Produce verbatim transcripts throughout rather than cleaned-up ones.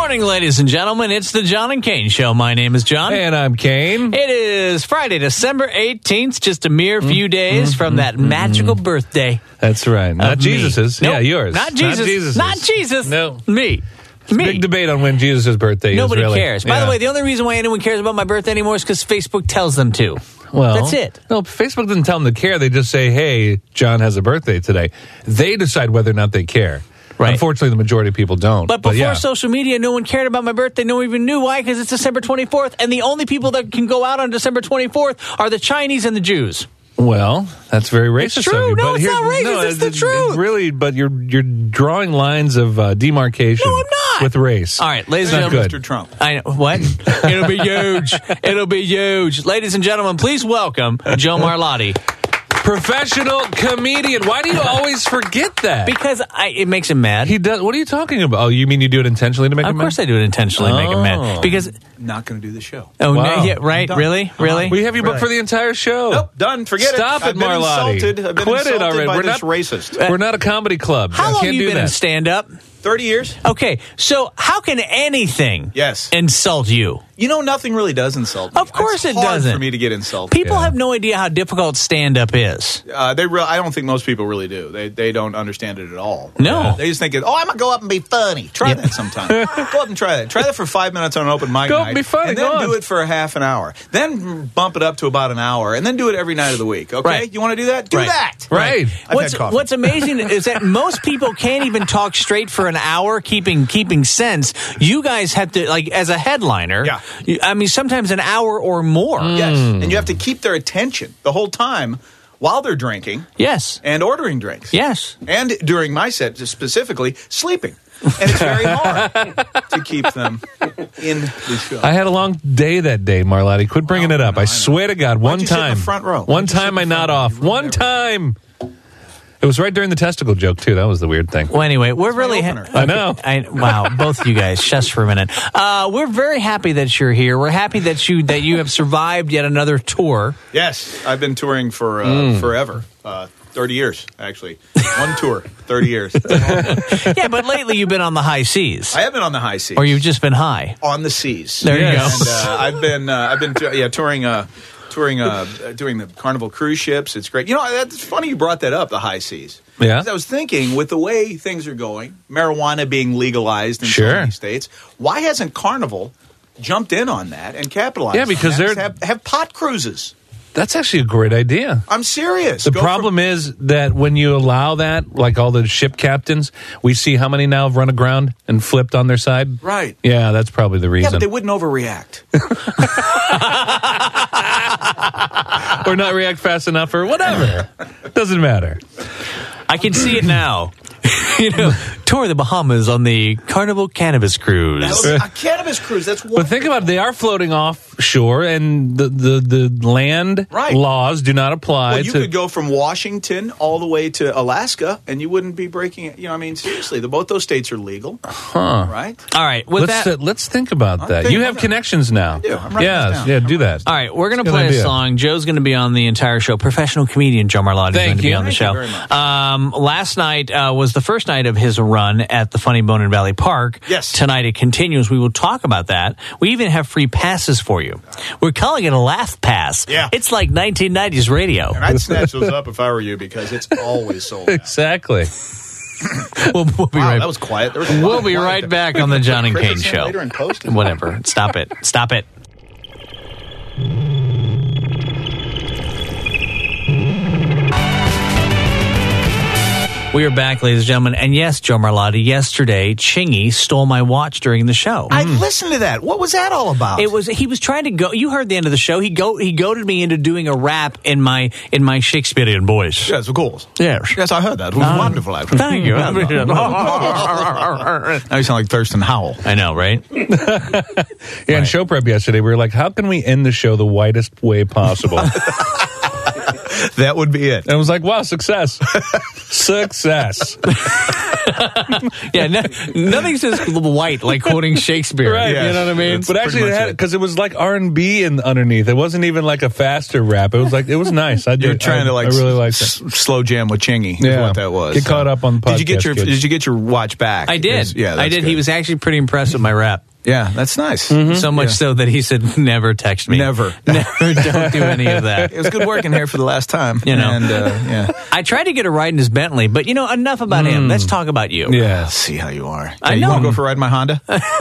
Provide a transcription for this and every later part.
morning, ladies and gentlemen. It's the John and Kane Show. My name is John. And I'm Kane. It is Friday, December eighteenth, just a mere few days mm-hmm. from that magical birthday. That's right. Not Jesus's. Nope. Yeah, yours. Not Jesus. Not Jesus's. Not Jesus. No. Me. Me. Big debate on when Jesus' birthday Nobody is. Nobody cares. By yeah. the way, the only reason why anyone cares about my birthday anymore is because Facebook tells them to. Well, that's it. No, Facebook doesn't tell them to care. They just say, hey, John has a birthday today. They decide whether or not they care. Right. Unfortunately, the majority of people don't. But before but yeah. social media, no one cared about my birthday. No one even knew why, because it's December twenty-fourth. And the only people that can go out on December twenty-fourth are the Chinese and the Jews. Well, that's very racist. It's true. Of you. No, but it's not racist. No, it's the it, truth. It really, but you're you're drawing lines of uh, demarcation. No, I'm not. With race. All right, ladies and and gentlemen. Good. Mister Trump. I know. What? It'll be huge. It'll be huge. Ladies and gentlemen, please welcome Joe Marlotti. Professional comedian. Why do you always forget that? Because I, it makes him mad. He does. What are you talking about? Oh, you mean you do it intentionally to make of him mad? Of course I do it intentionally to make him mad. Because not going to do the show. Oh, wow. no, yeah, right? Really? Really? We have you booked really? for the entire show. Nope, done. Forget Stop it. it, Marlotti. I've been insulted. I've been Quit insulted it already. by We're this not racist. We're not a comedy club. How I long can't have you do been that. in stand-up? thirty years? Okay, so how can anything yes. insult you? You know, nothing really does insult me. Of course it's it hard doesn't. for me to get insulted. People Yeah. have no idea how difficult stand-up is. Uh, they re- I don't think most people really do. They they don't understand it at all. No. Uh, they just think, it, oh, I'm going to go up and be funny. Try Yep. that sometime. Go up and try that. Try that for five minutes on an open mic Go night. up and be funny. And then Go do on. it for a half an hour. Then bump it up to about an hour. And then do it every night of the week. Okay? Right. You want to do that? Do Right. that. Right. I've What's, had coffee. what's amazing is that most people can't even talk straight for an hour, keeping keeping sense. You guys have to, like, as a headliner, Yeah. you, I mean, sometimes an hour or more. Yes. And you have to keep their attention the whole time while they're drinking Yes. and ordering drinks. Yes. And during my set specifically, sleeping. And it's very hard to keep them in the show. I had a long day that day, Marlotti. Quit bringing Oh, it up. no, I I know. swear to God, Why'd one you sit in time. the front row? One Why'd you sit time in I the nod front row? off. You ruined One everything. time. It was right during the testicle joke, too. That was the weird thing. Well, anyway, we're really my ha- opener. I know. I, wow, both of you guys, just for a minute. Uh, we're very happy that you're here. We're happy that you that you have survived yet another tour. Yes, I've been touring for uh, Mm. forever. Uh, thirty years, actually. One tour, thirty years. Yeah, but lately you've been on the high seas, I have been on the high seas. or you've just been high. on the seas. There you Yes. go. And uh, I've been, uh, I've been, t- yeah, touring, uh, touring, uh, doing the Carnival cruise ships. It's great. You know, that's funny you brought that up. The high seas. Yeah. 'Cause I was thinking, with the way things are going, marijuana being legalized in so Sure. many states, why hasn't Carnival jumped in on that and capitalized? Yeah, on because that? they're- have, have pot cruises. That's actually a great idea. I'm serious. The Go problem is that when you allow that, like all the ship captains, we see how many now have run aground and flipped on their side. from, right. Yeah, that's probably the Yeah, reason. but they wouldn't overreact. or not react fast enough or whatever. Doesn't matter. I can see it now. You know, tour the Bahamas on the Carnival Cannabis Cruise. a cannabis cruise. That's But wonderful. think about it. They are floating offshore, and the, the, the land Right. laws do not apply Well, you to... could go from Washington all the way to Alaska, and you wouldn't be breaking it. You know, I mean, seriously, the, both those states are legal, Huh. right? All right, with Let's, that. uh, let's think about I'm that. thinking- You have I'm- connections now. I do. I'm writing yeah, this down. yeah, I'm do writing that. this All right, we're going to Good play idea. a song. Joe's going to be on the entire show. Professional comedian Joe Marlotti is Thank going to be you. on the Thank you show. very much. Um, last night uh, was the first night of his run at the Funny Bone in Valley Park. Yes. Tonight it continues. We will talk about that. We even have free passes for you. We're calling it a laugh pass. Yeah. It's like nineteen nineties radio. And I'd snatch those up if I were you, because it's always sold out. Exactly. We'll, we'll be Wow, right that was quiet. There was a lot We'll of be quiet right there. back on the John and Kane Crickets in Show. later and post it. Whatever. Stop it. Stop it. We are back, ladies and gentlemen. And yes, Joe Marlotti, yesterday, Chingy stole my watch during the show. I listened to that. What was that all about? It was he was trying to go. You heard the end of the show. He go he goaded me into doing a rap in my in my Shakespearean voice. Yes, of course. Yes. Yes, I heard that. It was Um, wonderful, actually. Thank you. Now you sound like Thurston Howell. I know, right? Yeah, in show prep yesterday, we were like, how can we end the show the whitest way possible? That would be it. And it was like, wow, success. Success. Yeah, no, nothing says white like quoting Shakespeare. Right. Yeah. You know what I mean? It's But actually, pretty it much had it. because it was like R and B and underneath. It wasn't even like a faster rap. It was like it was nice. I did. You're trying I, to like I really liked s- it. slow jam with Chingy. Is Yeah. what that was. Get caught up on the Did you get podcast, your kids. Did you get your watch back? I did. Because- yeah, I that's did. good. He was actually pretty impressed with my rap. Yeah, that's nice. So much Yeah. so that he said, never text me. Never. Never, don't do any of that. It was good working here for the last time. You know. and uh, yeah. I tried to get a ride in his Bentley, but, you know, enough about him. Let's talk about you. Yeah. Let's see how you are. I Yeah, you know. want to go for a ride in my Honda?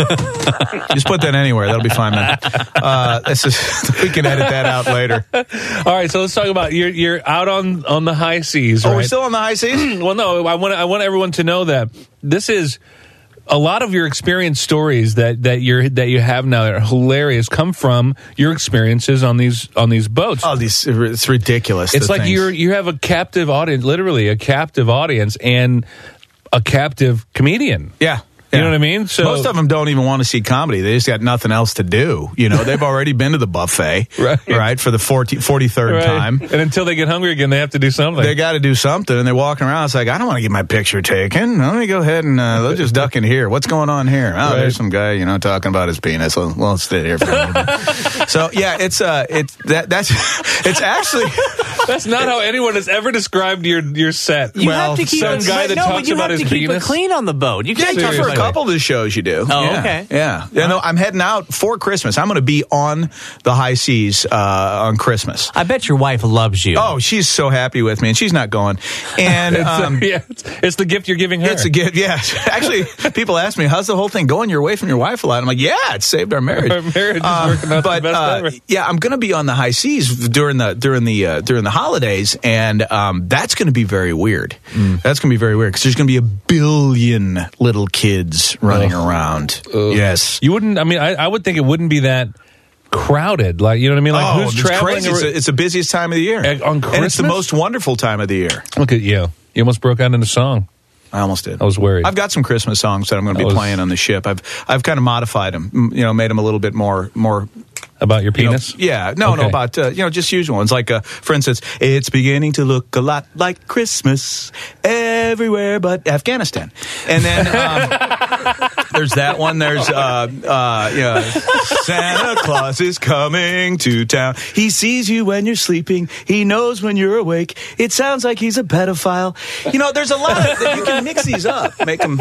Just put that anywhere. That'll be fine, man. Uh, this is, we can edit that out later. All right, so let's talk about you're you're out on on the high seas. Oh, right? we're still on the high seas? Well, no, I want I want everyone to know that this is a lot of your experience stories that that you're that you have now that are hilarious come from your experiences on these on these boats. Oh, these, it's ridiculous. It's the like things. you're you have a captive audience, literally a captive audience, and a captive comedian. Yeah. You know what I mean? So most of them don't even want to see comedy. They just got nothing else to do. You know, they've already been to the buffet, Right. right, for the forty, forty-third Right. time. And until they get hungry again, they have to do something. They got to do something, and they're walking around. It's like, I don't want to get my picture taken. Let me go ahead and uh, let's just duck in here. What's going on here? Oh, Right. there's some guy, you know, talking about his penis. Well, we'll stay here for a minute. So yeah, it's uh, it's that that's it's actually That's not how anyone has ever described your your set. You Well, have to keep some it, guy that no, talks but you about have his to keep penis? it clean on the boat. You can't Yeah, just for a Seriously. couple of the shows you do. Oh, yeah. okay. Yeah. Yeah, no, I'm heading out for Christmas. I'm going to be on the high seas uh, on Christmas. I bet your wife loves you. Oh, she's so happy with me, and she's not going. And It's, uh, um, yeah, it's, it's the gift you're giving her. it's a gift. Yeah, actually, people ask me, "How's the whole thing going? You're away from your wife a lot." I'm like, "Yeah, it saved our marriage. Our marriage is Uh, working out the but best uh, ever. yeah, I'm going to be on the high seas during the during the uh, during the holidays, and um, that's going to be very weird. Mm. That's going to be very weird because there's going to be a billion little kids running around. Yes. You wouldn't. I mean, I, I would think it wouldn't be that crowded. Like, you know what I mean? Like, oh, who's it's traveling? crazy. It's, ar- a, it's the busiest time of the year. Uh, on And it's the Christmas? most wonderful time of the year. Look at you. You almost broke out into song. I almost did. I was worried. I've got some Christmas songs that I'm going to I be was- playing on the ship. I've I've kind of modified them, m- you know, made them a little bit more more. About your you know, penis? yeah, no, no, Okay. about uh, you know, just usual ones. Like, uh, for instance, it's beginning to look a lot like Christmas everywhere but Afghanistan. And then um, there's that one. There's uh, uh, yeah, Santa Claus is coming to town. He sees you when you're sleeping. He knows when you're awake. It sounds like he's a pedophile. You know, there's a lot of you can mix these up, make them.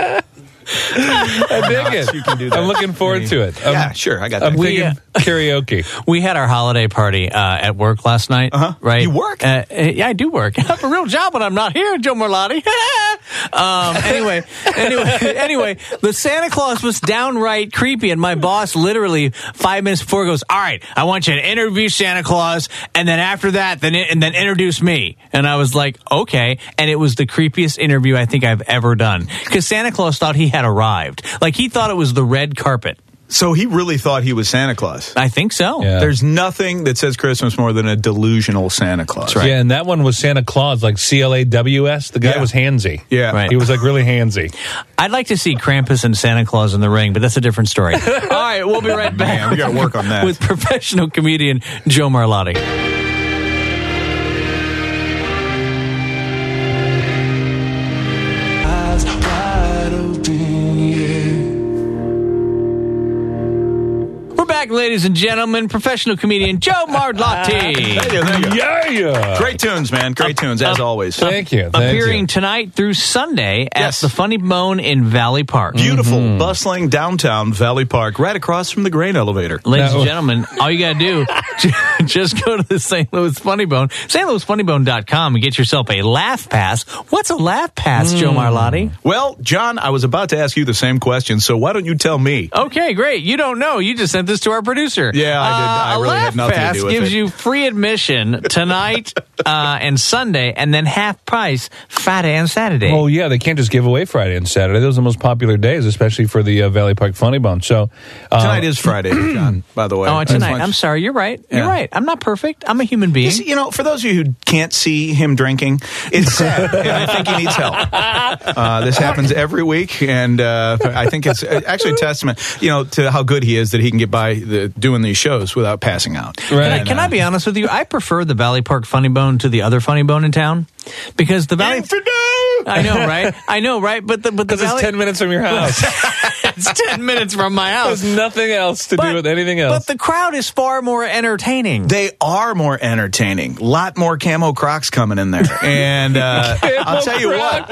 I dig it. You can do that. I'm looking forward to it. I'm, Yeah, sure, I got that. I'm We, thinking karaoke. We had our holiday party uh, at work last night. Uh-huh. Right? You work? Uh, uh, yeah, I do work. I have a real job when I'm not here, Joe Merlotti. um, anyway, anyway, anyway, the Santa Claus was downright creepy, and my boss literally five minutes before goes, "All right, I want you to interview Santa Claus, and then after that, then and then introduce me." And I was like, "Okay," and it was the creepiest interview I think I've ever done because Santa Claus thought he had arrived, like he thought it was the red carpet. So he really thought he was Santa Claus. I think so. Yeah. There's nothing that says Christmas more than a delusional Santa Claus. Yeah, and that one was Santa Claus, like C L A W S. The guy Yeah. was handsy. Yeah. Right. He was like really handsy. I'd like to see Krampus and Santa Claus in the ring, but that's a different story. All right, we'll be right back. Man, we gotta work on that. With professional comedian Joe Marlotti. We're back, ladies and gentlemen. Professional comedian Joe Marlotti. Thank you, thank you. Yeah, yeah. Great tunes, man. Great tunes, as always. Thank you. Thank Appearing you. tonight through Sunday at Yes. the Funny Bone in Valley Park. Beautiful, bustling downtown Valley Park, right across from the grain elevator. Ladies No. and gentlemen, all you got to do, just go to the Saint Louis Funny Bone, Saint Louis Funny Bone dot com, and get yourself a Laugh Pass. What's a Laugh Pass, Joe Marlotti? Well, John, I was about to ask you the same question, so why don't you tell me? Okay, great. You don't know. You just sent this to our producer. Yeah, I did. I Uh, really a had Laugh nothing to Pass do with gives it. you free admission tonight uh, and Sunday, and then half price Friday and Saturday. Oh, yeah, they can't just give away Friday and Saturday. Those are the most popular days, especially for the uh, Valley Park Funny Bone. So uh, Tonight is Friday, John, by the way. Oh, As tonight. much- I'm sorry. You're right. You're Yeah. right. I'm not perfect. I'm a human being. You see, you know, for those of you who can't see him drinking, it's sad, and I think he needs help. Uh, this happens every week, and uh, I think it's actually a testament, you know, to how good he is that he can get by the doing these shows without passing out. Right. Can, I, And, can uh, I be honest with you? I prefer the Valley Park Funny Bone to the other Funny Bone in town because the Valley. Infidel! I know, right? I know, right? But the but the Because it's Valley. ten minutes from your house. It's ten minutes from my house. There's nothing else to But- do with anything else. But the crowd is far more entertaining. They are more entertaining. Lot more camo Crocs coming in there, and uh, I'll tell you what.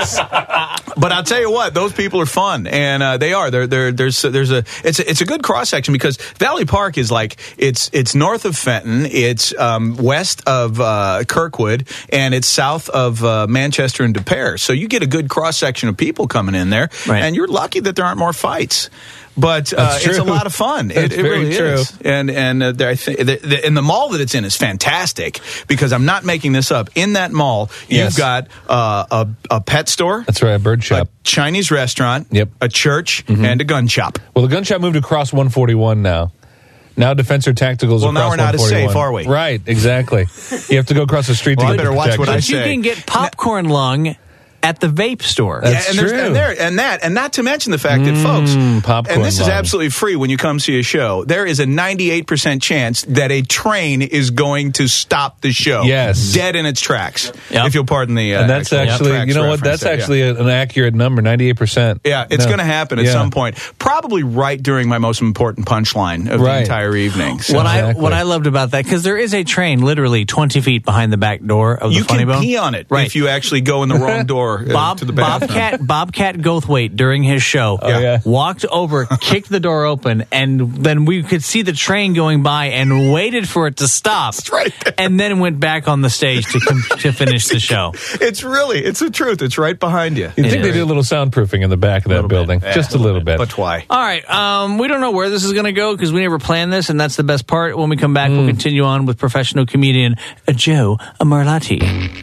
But I'll tell you what, those people are fun, and uh, they are. There, there, there's, there's a. It's a, it's a good cross section because Valley Park is like it's it's north of Fenton, it's um, west of uh, Kirkwood, and it's south of uh, Manchester and De Pere. So you get a good cross section of people coming in there, Right. and you're lucky that there aren't more fights. But uh, That's it's a true. lot of fun. That's it, it very really true. is. And and uh, there, I think the, the, and the mall that it's in is fantastic because I'm not making this up. In that mall, Yes. you've got uh, a a pet store, That's right, a bird a shop. Chinese restaurant, Yep. a church, and a gun shop. Well, the gun shop moved across one forty-one now. Now Defensor Tacticals Well, across now we're not as one forty-one. safe, are we? Right, exactly. You have to go across the street Well, I to get better the watch what protection. I But you say. can get popcorn lung at the vape store. That's yeah, and there's true. and there and that and not to mention the fact that folks, popcorn and this is lung. absolutely free when you come see a show. There is a ninety-eight percent chance that a train is going to stop the show. Yes. dead in its tracks. Yep. If you'll pardon the, uh, And that's actual actually, tracks you know what? reference That's there, yeah. actually a- an accurate number, ninety-eight percent. Yeah, it's No. going to happen at Yeah. some point. Probably right during my most important punchline of Right. the entire evening. So What I Exactly. what I loved about that because there is a train literally twenty feet behind the back door of the you Funny can Bone. pee on it Right. if you actually go in the wrong door uh, Bob, to the bathroom. Bobcat Bobcat Goldthwait during his show Oh, yeah. walked over, kicked the door open, and then we could see the train going by and waited for it to stop. It's right there. And then went back on the stage to com- to finish the show. It's really, it's the truth. It's right behind you. You'd think Yeah. they did a little soundproofing in the back of that Little bit. building. Yeah, Just a little bit. But why? All right, um, we don't know where this is going to go because we never planned this, and that's the best part. When we come back, Mm. we'll continue on with professional comedian uh, Joe Marlatti.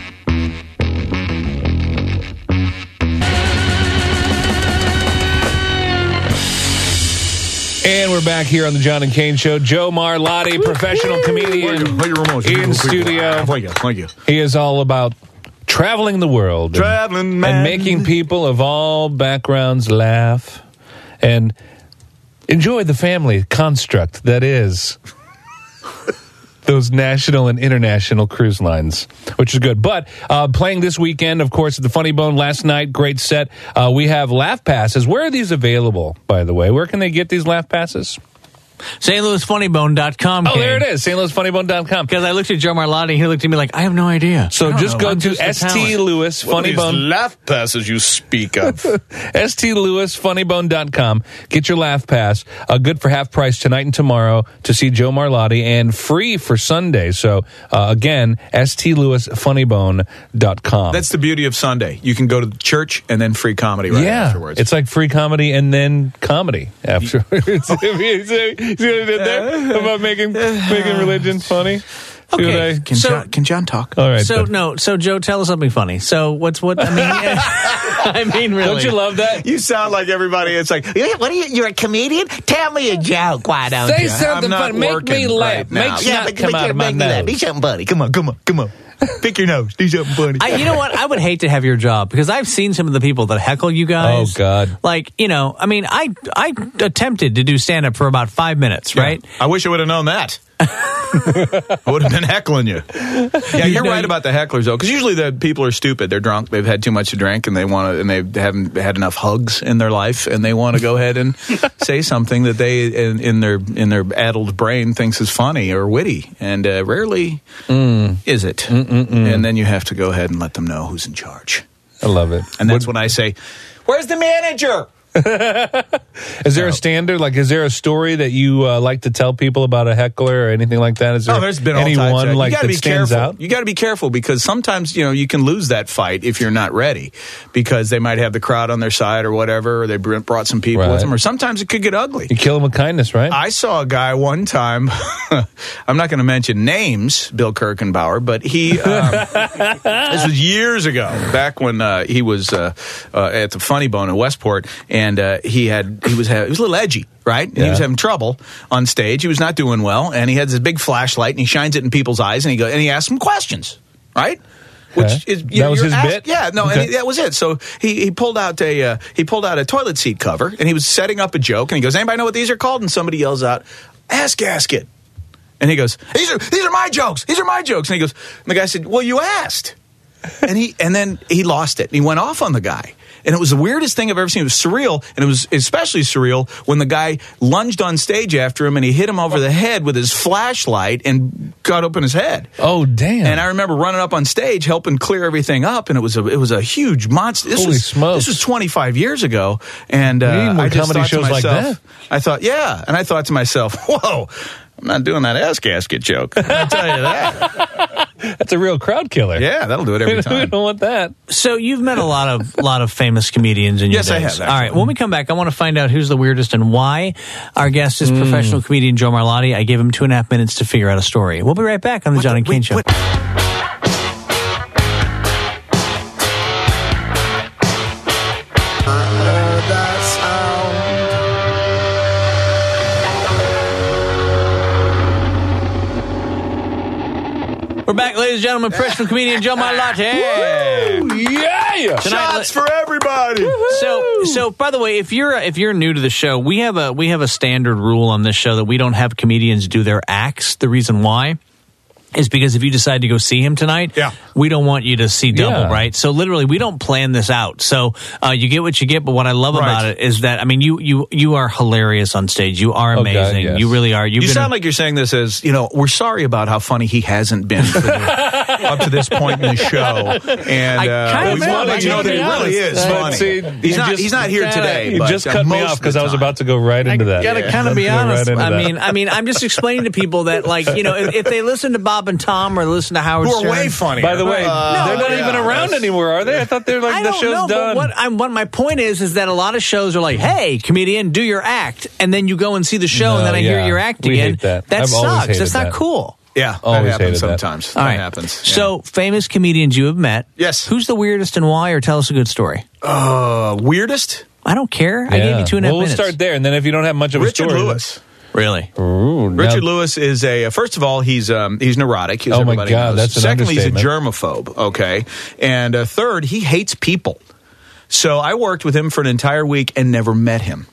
And we're back here on the John and Kane Show. Joe Marlotti, professional comedian in studio. Thank you. Thank you. He is all about traveling the world. and- Traveling man. And making people of all backgrounds laugh and enjoy the family construct that is those national and international cruise lines, which is good. But uh, playing this weekend, of course, at the Funny Bone last night, great set. Uh, we have Laugh Passes. Where are these available, by the way? Where can they get these Laugh Passes? Saint Louis Funny Bone dot com. Oh, there it is, Saint Louis Funny Bone dot com. Because I looked at Joe Marlotti, he looked at me like, I have no idea. So I don't just know. go I'm to just a S T talent. Lewis Funny Bone. laugh passes you speak of? S T Lewis Funny Bone dot com. Get your laugh pass. Uh, good for half price tonight and tomorrow to see Joe Marlotti and free for Sunday. So, uh, again, S T Lewis Funny Bone dot com. That's the beauty of Sunday. You can go to the church and then free comedy right yeah, afterwards. it's like free comedy and then comedy afterwards. see, see what I did there about making making religion funny? See Okay. what I, can, So- John, can John talk? all right. So then. no, so Joe, tell us something funny. So what's what? I mean, I mean, really. Don't you love that? You sound like everybody. It's like, What are you? You're a comedian? Tell me a joke, why don't Say you? something I'm not funny. Make me working laugh. right now. Make Yeah, snot but come make out it- of my make me laugh. Do nose. something funny. Come on, come on, come on. Pick your nose. Do something funny. I, you know what? I would hate to have your job because I've seen some of the people that heckle you guys. Oh, God. Like, you know, I mean, I I attempted to do stand up for about five minutes, right? I wish I would have known that. I would have been heckling you. Yeah, you're know, right you- about the hecklers though, because usually the people are stupid. They're drunk. They've had too much to drink, and they want to, and they haven't had enough hugs in their life, and they want to go ahead and say something that they in, in their in their addled brain thinks is funny or witty, and uh, rarely is it. Mm-mm-mm. And then you have to go ahead and let them know who's in charge. I love it. And that's when I say, "Where's the manager?" Is there a standard? Like, is there a story that you uh, like to tell people about a heckler or anything like that? Is there Oh, there's been all anyone types of, like you gotta that be stands careful. out? You got to be careful because sometimes you know you can lose that fight if you're not ready, because they might have the crowd on their side or whatever, or they br- brought some people Right. with them, or sometimes it could get ugly. You kill them with kindness, right? I saw a guy one time. I'm not going to mention names, Bill Kirkenbauer, but he. Um, this was years ago, back when uh, he was uh, uh, at the Funny Bone in Westport, and uh, he had he was ha- he was a little edgy, right? And Yeah. He was having trouble on stage. He was not doing well, and he had this big flashlight, and he shines it in people's eyes, and he goes and he asks them questions, right? Which Okay. is That was you're his asked- bit? Yeah, no, Okay. and he, that was it. So he, he pulled out a uh, he pulled out a toilet seat cover, and he was setting up a joke, and he goes, "Anybody know what these are called?" And somebody yells out, Ass gasket. And he goes, these are these are my jokes. These are my jokes. And he goes, and the guy said, well, you asked. And he and then he lost it. And he went off on the guy. And it was the weirdest thing I've ever seen. It was surreal. And it was especially surreal when the guy lunged on stage after him and he hit him over the head with his flashlight and cut open his head. Oh, damn. And I remember running up on stage, helping clear everything up. And it was a it was a huge monster. This Holy was, smokes. This was twenty-five years ago. And uh, We need more I just comedy thought to shows like myself, that. I thought, yeah. And I thought to myself, whoa, I'm not doing that ass gasket joke. I'll tell you that. That's a real crowd killer. Yeah, that'll do it every we time. don't want that. So you've met a lot of lot of famous comedians in your Yes, I days. have, All right, actually. when we come back, I want to find out who's the weirdest and why. Our guest is professional comedian Joe Marlotti. I gave him two and a half minutes to figure out a story. We'll be right back on the John and Kane Show. We're back, ladies and gentlemen. Professional comedian Joe Marlotti. Yeah! Tonight- Shots for everybody. So, so by the way, if you're if you're new to the show, we have a we have a standard rule on this show that we don't have comedians do their acts. The reason why is because if you decide to go see him tonight, Yeah. we don't want you to see double, Yeah. right? So literally, we don't plan this out. So uh, you get what you get. But what I love Right. about it is that I mean, you you you are hilarious on stage. You are Oh, God, amazing. yes. You really are. You've You been sound like you're saying this as, you know, we're sorry about how funny he hasn't been for the, up to this point in the show. And I uh, kind of we am, want to I let you know gotta that be he really honest. is But funny. see, he's you not just- he's not here today. You but, just uh, cut me most off of because the I was time. about to go right into that. Gotta kind of be Go right honest. into I that. mean, I mean, I'm just explaining to people that, like, you know, if, if they listen to Bob and Tom or listen to Howard Who are Stern, way funnier. By the way, Uh, they're not yeah, even around that's- anymore, are they? I thought they're like I the don't show's know, done. but what I'm what my point is is that a lot of shows are like, "Hey, comedian, do your act," and then you go and see the show, No, and then I hear yeah. your act We again. hate that. I've always sucks. hated That's not that. cool. Yeah, that Always happens hated that. sometimes. All that right. happens. Yeah. So, famous comedians you have met. Yes. Who's the weirdest and why? Or tell us a good story. uh, weirdest? I don't care. I gave Yeah. you two and a half well, we'll minutes. start there, and then if you don't have much of a Richard story, Lewis. Really? Ooh, Richard now- Lewis is a. Uh, first of all, he's um, he's neurotic. As Oh, my everybody God, knows. that's an Secondly, he's a understatement. germaphobe. Okay, and uh, third, he hates people. So I worked with him for an entire week and never met him.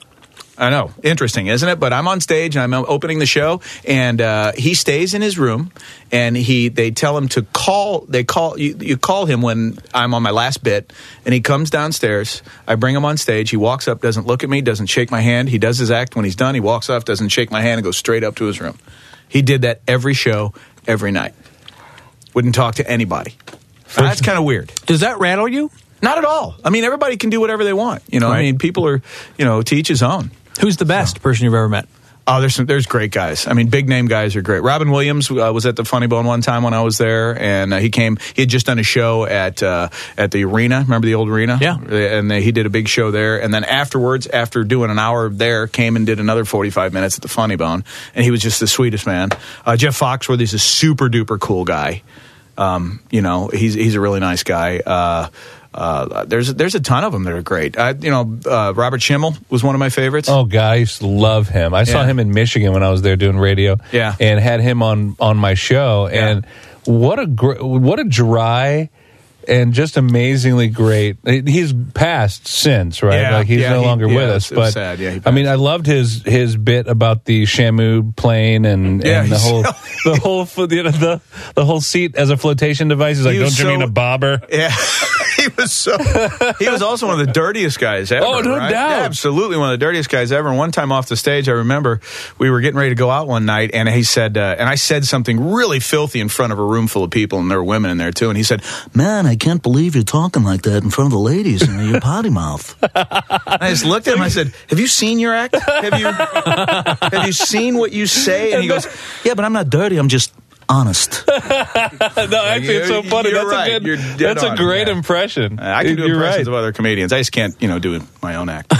I know, interesting, isn't it? But I'm on stage and I'm opening the show, and uh, he stays in his room, and he they tell him to call. They call you, you call him when I'm on my last bit, and he comes downstairs. I bring him on stage. He walks up, doesn't look at me, doesn't shake my hand. He does his act. When he's done, he walks off, doesn't shake my hand, and goes straight up to his room. He did that every show, every night. Wouldn't talk to anybody. That's kind of weird. Does that rattle you? Not at all. I mean, everybody can do whatever they want. You know, I Right. mean, people are, you know, to each his own. Who's the best person you've ever met? Oh, there's some, there's great guys. I mean, big name guys are great. Robin Williams uh, was at the Funny Bone one time when I was there, and uh, he came. He had just done a show at uh, at the arena. Remember the old arena? Yeah. And they, he did a big show there, and then afterwards, after doing an hour there, came and did another forty-five minutes at the Funny Bone, and he was just the sweetest man. Uh, Jeff Foxworthy's a super duper cool guy. Um, you know, he's he's a really nice guy. Uh, Uh, there's there's a ton of them that are great. I, you know, uh, Robert Schimmel was one of my favorites. Oh, God, I used to love him. I saw Yeah. him in Michigan when I was there doing radio. Yeah. And had him on, on my show. Yeah. And what a gr- what a dry and just amazingly great. He's passed since, right? Yeah, like he's yeah, no he- longer yeah, with it us. was- it was but sad. Yeah, he I mean, passed. I loved his his bit about the Shamu plane and, Yeah, and the he's- whole the whole fo- you know, the the whole seat as a flotation device. He's like, He don't was you mean so- a bobber? Yeah. He was so. He was also one of the dirtiest guys ever. Oh, no right? doubt. Yeah, absolutely one of the dirtiest guys ever. And one time off the stage, I remember we were getting ready to go out one night, and he said, uh, and I said something really filthy in front of a room full of people, and there were women in there too. And he said, Man, I can't believe you're talking like that in front of the ladies and your potty mouth. and I just looked at him. I said, "Have you seen your act? Have you? Have you seen what you say?" And he goes, Yeah, but I'm not dirty. I'm just honest. No, actually, it's so You're- funny. you're That's right. a good. You're dead That's a on, great yeah. impression. "I can do You're impressions right. of other comedians. I just can't, you know, do my own act."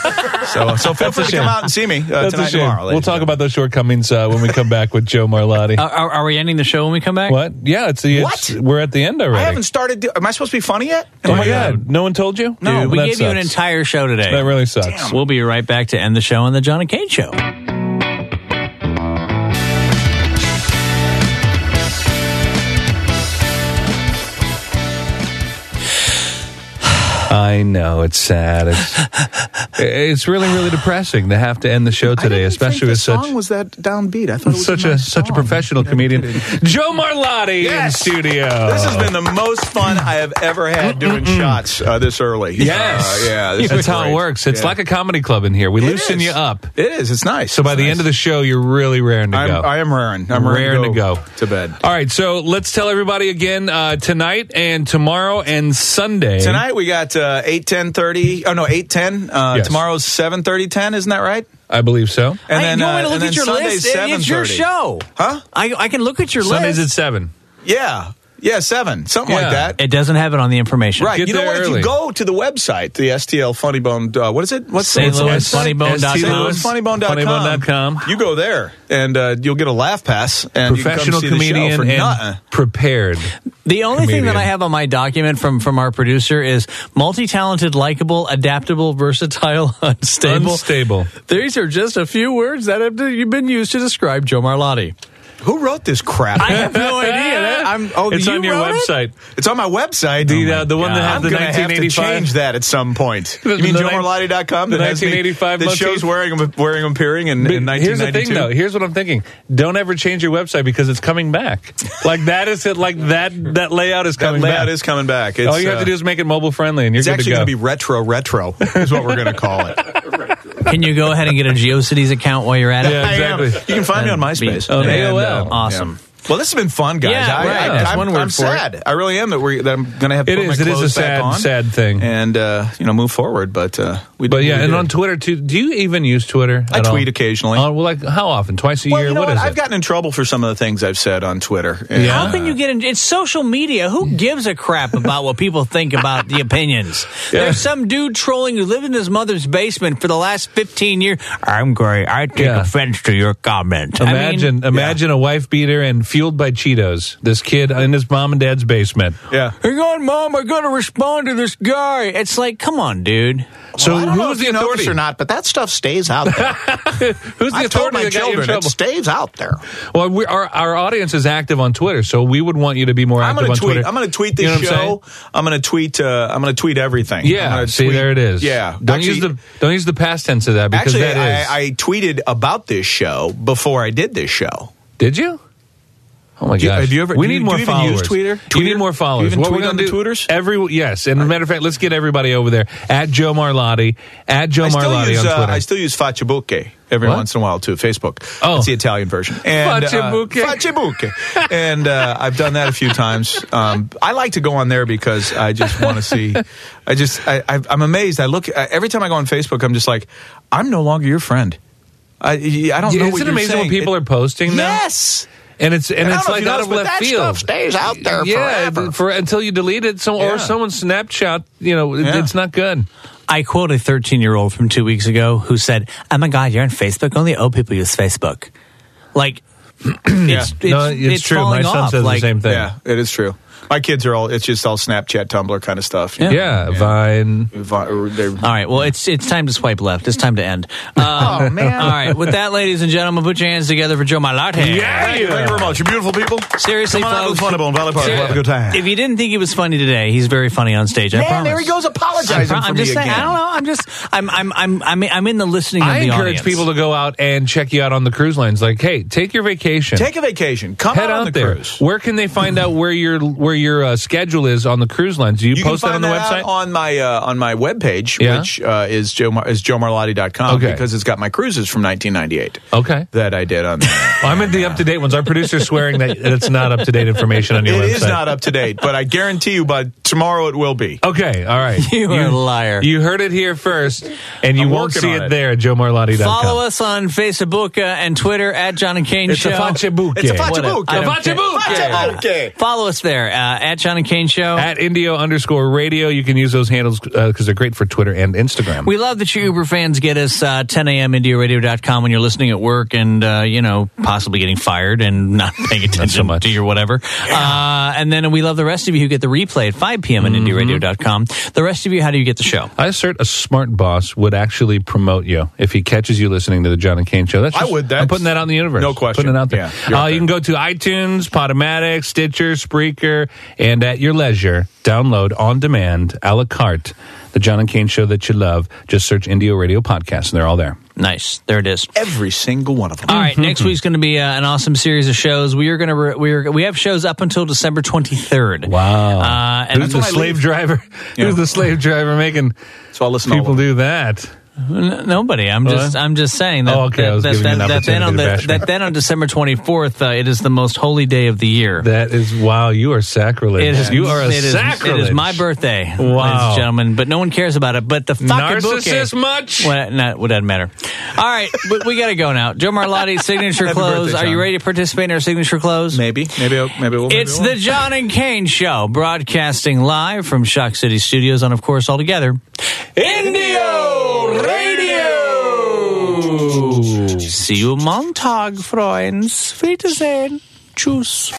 so, so feel free to come out and see me uh, That's a tonight, shame. tomorrow. We'll ladies talk and about those shortcomings uh, when we come back with Joe Marlotti. Are, are, are we ending the show when we come back? What? Yeah, it's, the it's What? we're at the end already. I haven't started. Do- Am I supposed to be funny yet? Oh Am my I- God! No one told you? Dude, we That gave you an sucks. entire show today. That really sucks. We'll be right back to end the show on the John and Kane Show. I I know it's sad. It's it's really really depressing to have to end the show today, especially with the such song was that downbeat. I thought it was such a, a nice such a song. professional comedian, Joe Marlotti Yes. in studio. This has been the most fun I have ever had doing shots uh, this early. Yes, Uh, yeah, this that's is how it great. works. It's Yeah. like a comedy club in here. We It loosen is. you up. It is. It's nice. So by It's the nice. end of the show, you're really raring to I'm, go. I am raring. I'm raring raring to go to bed. All right, so let's tell everybody again uh, tonight and tomorrow and Sunday. Tonight we got uh, eight, ten, thirty. Oh no, eight, ten. Uh, Yes. Tomorrow's seven, thirty, ten. Isn't that right? I believe so. And I, then you want uh, me to look and at then your Sunday's list? It's your seven thirty. show. Huh? I, I can look at your Sundays list. at seven. Yeah. Yeah, seven. Something Yeah. like that. It doesn't have it on the information. Right. Get you know there what? If early. you go to the website, the S T L Funny Bone, uh, what is it? What's Saint what's Louis the website? Funny Bone dot com. Saint Louis Funny Bone dot com. Funnybone dot com. You go there, and uh, you'll get a laugh pass. And Professional you can come see the show comedian for and nothing. prepared. The only thing that Comedian. I have on my document from, from our producer is multi-talented, likable, adaptable, versatile, unstable. Unstable. These are just a few words that have you've been used to describe Joe Marlotti. Who wrote this crap? I have no idea. That, I'm, oh, It's you on your wrote it? website. It's on my website. The, Oh my uh, the one that God. had I'm the gonna have to nineteen eighty-five change that at some point. The- You mean the Joe nin- Marlotti dot com? the that has me- nineteen eighty-five that shows motif? Waringham, Waringham appearing in, But in here's the nineteen ninety-two. thing, though. Here's what I'm thinking. Don't ever change your website because it's coming back. Like that is it. Like that. That layout is That coming layout back. is coming back. It's, All you have uh, to do is make it mobile friendly, and you're It's good actually to go. going to be retro retro is what we're going to call it. Can you go ahead and get a GeoCities account while you're at it? Yeah, I am. exactly. You can find me on MySpace. On And, A O L. uh, Awesome. yeah. Well, this has been fun, guys. Yeah, I, right. I, That's I'm, one word I'm for it. sad. I really am that, we're, that I'm going to have to It put is. my It is a clothes back sad, on sad thing. and uh, you know move forward. But uh, we But did- yeah, we and did. on Twitter too. Do you even use Twitter? I at all? tweet occasionally. Oh, well, like how often? Twice a well, year? you know what what? is I've it? gotten in trouble for some of the things I've said on Twitter. And, Yeah. How can you get in? It's social media. Who gives a crap about what people think about the opinions? Yeah. There's some dude trolling who lived in his mother's basement for the last fifteen years. I'm great. I take Yeah. offense to your comment. I mean, Imagine, imagine a wife beater and fueled by Cheetos. This kid in his mom and dad's basement. Yeah. hang on, Mom, I gotta respond to this guy. It's like, come on, dude. So Well, I don't know who's if the you know authority? this or not, but that stuff stays out there. Who's the I've told authority my that got you in children it trouble? stays out there. Well, we, our our audience is active on Twitter, so we would want you to be more I'm active going on to tweet. Twitter. I'm going to tweet this You know what I'm show. I'm going to tweet. Uh, I'm going to tweet everything. I'm Yeah, gonna see, tweet- there it is. Yeah, don't Actually- use the don't use the past tense of that because Actually, that is. I, I tweeted about this show before I did this show. Did you? Oh my Do you- gosh! have you ever- We do need you- more do you even followers. use Twitter? You Twitter? need more Do you followers. even what tweet we're on gonna the do? Twitters? Every yes, and as a matter of fact, let's get everybody over there at Joe Marlotti at Joe I still Marlotti use. on Uh, Twitter. I still use Facciabuche every What? once in a while too. Facebook. Oh. It's the Italian version. And, Facciabuche. Uh, Facciabuche. and uh, I've done that a few times. Um, I like to go on there because I just want to see. I just. I, I, I'm amazed. I look uh, every time I go on Facebook. I'm just like, I'm no longer your friend. I, I don't Yeah, know what isn't you're it amazing saying. what people It- are posting now? Yes. And it's and, And I it's don't know if like you out noticed, of but left that field. stuff stays out there yeah, forever. for until you delete it. So Yeah. or someone Snapchat. You know, it- Yeah. it's not good. I quote a thirteen-year-old from two weeks ago who said, "Oh my God, you're on Facebook. Only old people use Facebook." Like, it's, it's, No, it's true. falling My son off. says the like, same thing. Yeah, it is true. My kids are all. It's just all Snapchat, Tumblr kind of stuff. you know? Yeah, Vine. Vi- or they're- All right, well, it's it's time to swipe left. It's time to end. Um, Oh, man. All right, with that, ladies and gentlemen, put your hands together for Joe Marlotti. Yeah. Thank you, thank you very much. You beautiful people. Seriously, Come on out to folks. the Funny Bone Valley Park. Ser- We'll have a good time. If you didn't think he was funny today, he's very funny on stage. I Man, promise. there he goes I apologizing pro- for I'm me just saying. again. I don't know. I'm just. I'm. I'm. I'm. I'm. I'm in the listening of I the encourage audience. people to go out and check you out on the cruise lines. Like, hey, take your vacation. Take a vacation. Come Head out on out the there. cruise. Where can they find out where your where your uh, schedule is on the cruise lines? Do you, You post can that on find the that website? out on my uh, on my webpage, Yeah. which uh, is joe Mar- is joe marlotti dot com Okay. because it's got my cruises from nineteen ninety-eight okay. that I did on there. Well, I'm at the up to date ones. Our producer's swearing that it's not up to date information on your It website. is not up to date, but I guarantee you by tomorrow it will be. Okay, all right. You are a liar. You heard it here first, and you I'm won't working see on it it. there at joe marlotti dot com. Follow us on Facebook uh, and Twitter at John and Kane It's Show. a Facciabuche. It's a Whatever. Facciabuche. I A don't care. Facciabuche. Okay. Follow us there uh, at John and Kane Show. At Indio underscore radio. You can use those handles because they're great for Twitter and Instagram. We love that you Uber fans get us uh, ten a.m. indio radio dot com when you're listening at work and, uh, you know, possibly getting fired and not paying attention much. to your whatever. Uh, and then we love the rest of you who get the replay at five p.m. Mm-hmm. at indio radio dot com. The rest of you, how do you get the show? I assert a smart boss would actually promote you if he catches you listening to the John and Kane Show. That's I just- would. I'm That's- putting that out in the universe. no question. Putting it out there. Yeah, you're uh, out you there. can go to iTunes, Podomatic, Stitcher, Spreaker, and at your leisure, download on demand, a la carte, the John and Kane show that you love. Just search Indio Radio Podcast, and they're all there. Nice. There it is. Every single one of them. All right, next week's going to be uh, an awesome series of shows. We are going to re- we are we have shows up until December twenty-third. Wow. Uh, and Who's the when I slave leave. driver? Yeah. Who's the slave driver making So I'll listen to all people of them. do that? N- Nobody. I'm just. What? I'm just saying that. Oh, okay. I was that, giving you that, an that then on opportunity to the bash me. that then on December twenty-fourth, uh, it is the most holy day of the year. That is, wow, you are sacrilege. It is. You are a it is, sacrilege. It is my birthday, ladies Wow. and gentlemen. But no one cares about it. But the fucking Narcissist bouquet. much? Well, not, well, doesn't matter. All right, we, we got to go now. Joe Marlotti, signature Happy close. birthday, Are you John. ready to participate in our signature close? Maybe, maybe, I'll- maybe we'll. Maybe It's we'll. the John and Kane Show, broadcasting live from Shock City Studios, and of course, all together, Indio Radio. See you Montag, Freunds. Wiedersehen. Tschüss.